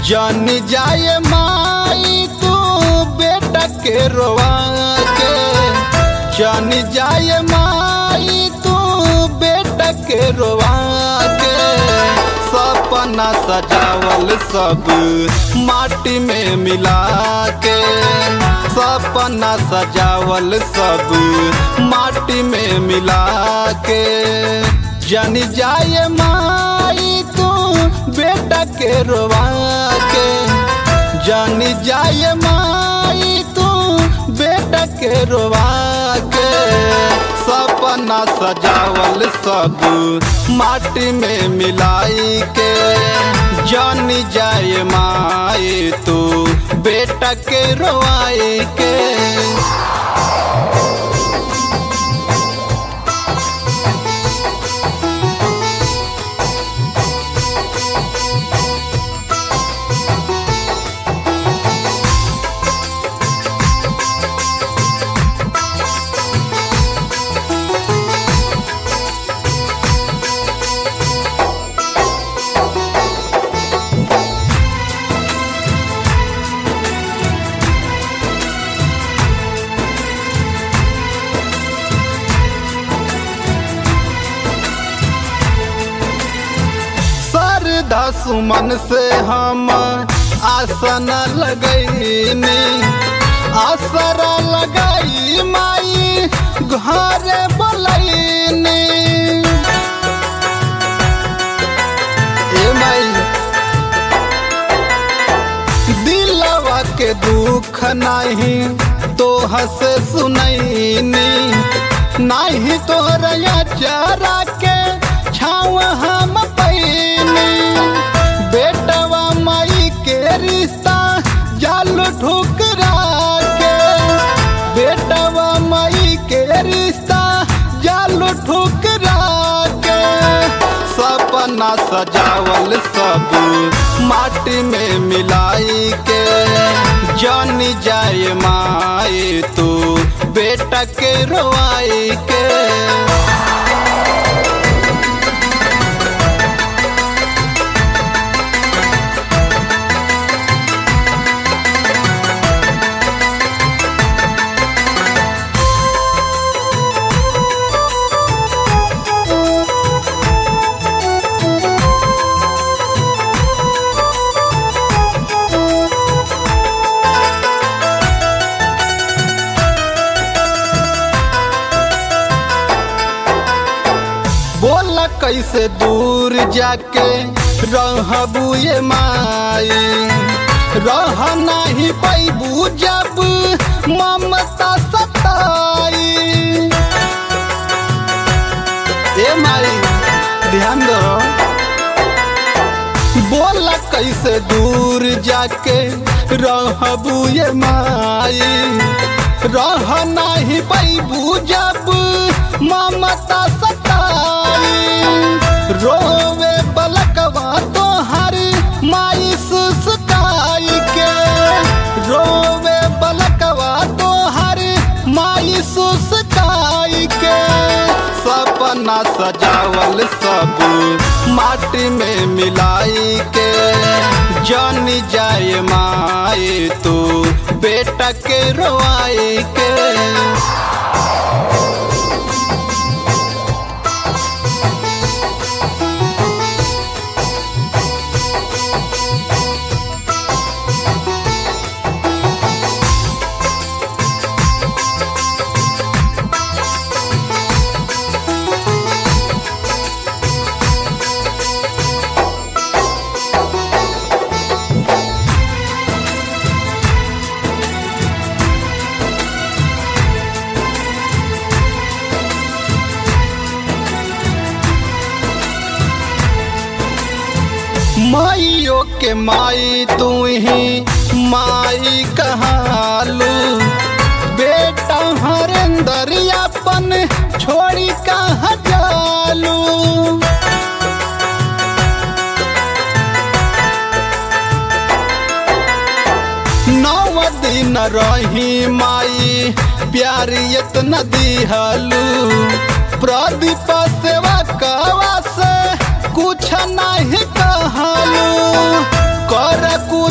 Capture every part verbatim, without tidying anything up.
जान जाए माई तू बेटा के रोवा के, जान जाए माई तू बेटा के रोवा के। सपना सजावल सब माटी में मिला के, सपना सजावल सब माटी में मिला के। जान जाए माई तू बेटा के रोवा के, जान जाए माई तू बेटा के रोवा के। सपना सजावल सब माटी में मिलाई के, जान जाए माई तू बेटा के रोवाई के। सुमन से हम आसन लगैनी, आसरा लगाई माई घर बोलैनी। ए माई दिलवा के दुख नहीं तोह से सुनैनी, नहीं तोहरा चरा के छाव हम पैनी। बेटवा माई के रिश्ता जाल ठुकरा के, बेटवा माई के रिश्ता जाल ठुकरा के। सपना सजावल सब माटी में मिलाई के, जान जाए माई तू बेटा के रोवाई के। बोला कैसे दूर जाके रहबू ये माई, रह नहीं पैबू जब ममता सताई। ए माई ध्यान दो, बोला कैसे दूर जाके रहबू ये माई, रह नहीं पैबू जब ममता सताई। रोवे बलकवा तोहर माई सुसकाई के, रोवे बलकवा तोहर माई सुसकाई के। सपना सजावल सब माटी में मिलाई के, जान जाए माई तू बेटा के रोवाई के। माइयों के माई तू ही माई कहालू, बेटा हरेंदर अपन छोड़ी कहाँ जालू। नौ दिन रही माई प्यार इतना दिहलू, प्रदीप सेवा कवा से कुछ नहीं कहलू, कर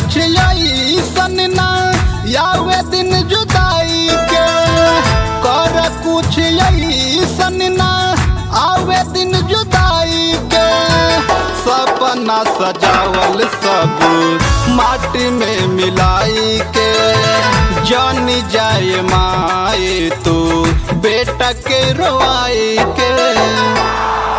अंगना सजावल सब माटी में मिलाई के जानी जाए माई तू बेटा के रोआई के।